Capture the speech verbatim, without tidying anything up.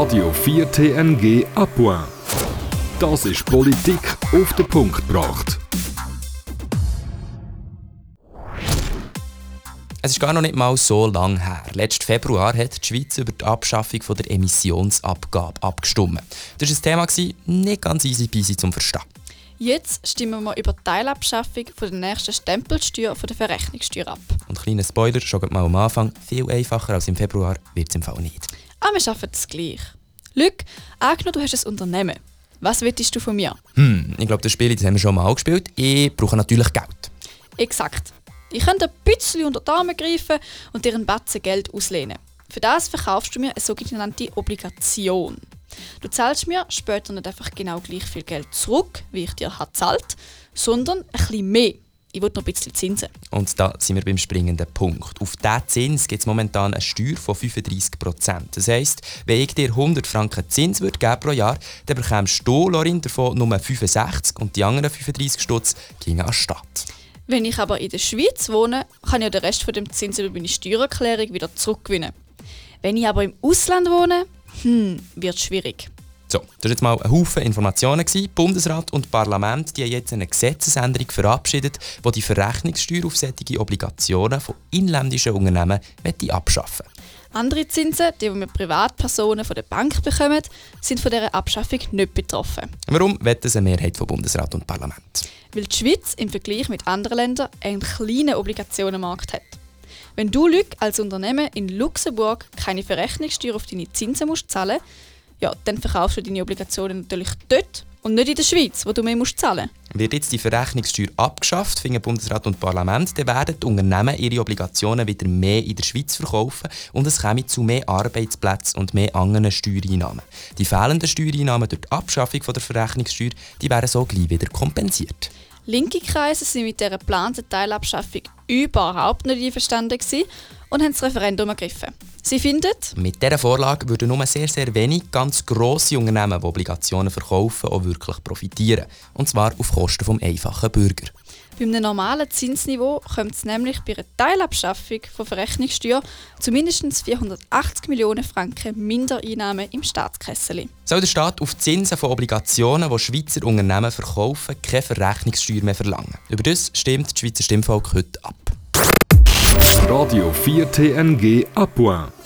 Radio vier T N G Apoin. Das ist Politik auf den Punkt gebracht. Es ist gar noch nicht mal so lange her. Letzten Februar hat die Schweiz über die Abschaffung der Emissionsabgabe abgestimmt. Das war ein Thema, nicht ganz easy peasy zum Verstehen. Jetzt stimmen wir über die Teilabschaffung von der nächsten Stempelsteuer von der Verrechnungssteuer ab. Und kleiner Spoiler, schon mal am Anfang, viel einfacher als im Februar wird es im Fall nicht. Aber wir schaffen es gleich. Luc, angenommen, du hast ein Unternehmen. Was willst du von mir? Hm, ich glaube, das Spiel das haben wir schon mal gespielt. Ich brauche natürlich Geld. Exakt. Ich könnte ein bisschen unter die Arme greifen und dir einen Batzen Geld auslehnen. Für das verkaufst du mir eine sogenannte Obligation. Du zahlst mir später nicht einfach genau gleich viel Geld zurück, wie ich dir habe gezahlt, sondern ein bisschen mehr. Ich will noch ein bisschen Zinsen. Und da sind wir beim springenden Punkt. Auf diesen Zins gibt es momentan eine Steuer von fünfunddreissig Prozent. Das heisst, wenn ich dir hundert Franken Zins würde geben pro Jahr, dann bekommst du, Lorin, davon nur fünfundsechzig und die anderen fünfunddreissig Stutz gehen an die Stadt. Wenn ich aber in der Schweiz wohne, kann ich den Rest von dem Zins über meine Steuererklärung wieder zurückgewinnen. Wenn ich aber im Ausland wohne, hm, wird es schwierig. So, das war jetzt mal ein Haufen Informationen. Bundesrat und Parlament die haben jetzt eine Gesetzesänderung verabschiedet, die die Verrechnungssteuer auf solche Obligationen von inländischen Unternehmen abschaffen möchte. Andere Zinsen, die wir Privatpersonen von der Bank bekommen, sind von dieser Abschaffung nicht betroffen. Warum will das eine Mehrheit von Bundesrat und Parlament? Weil die Schweiz im Vergleich mit anderen Ländern einen kleinen Obligationenmarkt hat. Wenn du, Luc, als Unternehmen in Luxemburg keine Verrechnungssteuer auf deine Zinsen musst zahlen, ja, dann verkaufst du deine Obligationen natürlich dort und nicht in der Schweiz, wo du mehr musst zahlen. Wird jetzt die Verrechnungssteuer abgeschafft, finden Bundesrat und Parlament, dann werden die Unternehmen ihre Obligationen wieder mehr in der Schweiz verkaufen und es käme zu mehr Arbeitsplätzen und mehr anderen Steuereinnahmen. Die fehlenden Steuereinnahmen durch die Abschaffung der Verrechnungssteuer die wären so gleich wieder kompensiert. Linke Kreise sind mit dieser geplanten Teilabschaffung überhaupt nicht einverstanden und haben das Referendum ergriffen. Sie finden, mit dieser Vorlage würden nur sehr, sehr wenig ganz grosse Unternehmen, die Obligationen verkaufen, auch wirklich profitieren. Und zwar auf Kosten des einfachen Bürger. Bei einem normalen Zinsniveau kommt es nämlich bei einer Teilabschaffung von Verrechnungssteuer zu mindestens vierhundertachtzig Millionen Franken Mindereinnahmen im Staatskessel. Soll der Staat auf die Zinsen von Obligationen, die Schweizer Unternehmen verkaufen, keine Verrechnungssteuer mehr verlangen? Über das stimmt das Schweizer Stimmvolk heute ab. Radio vier T N G Apoin.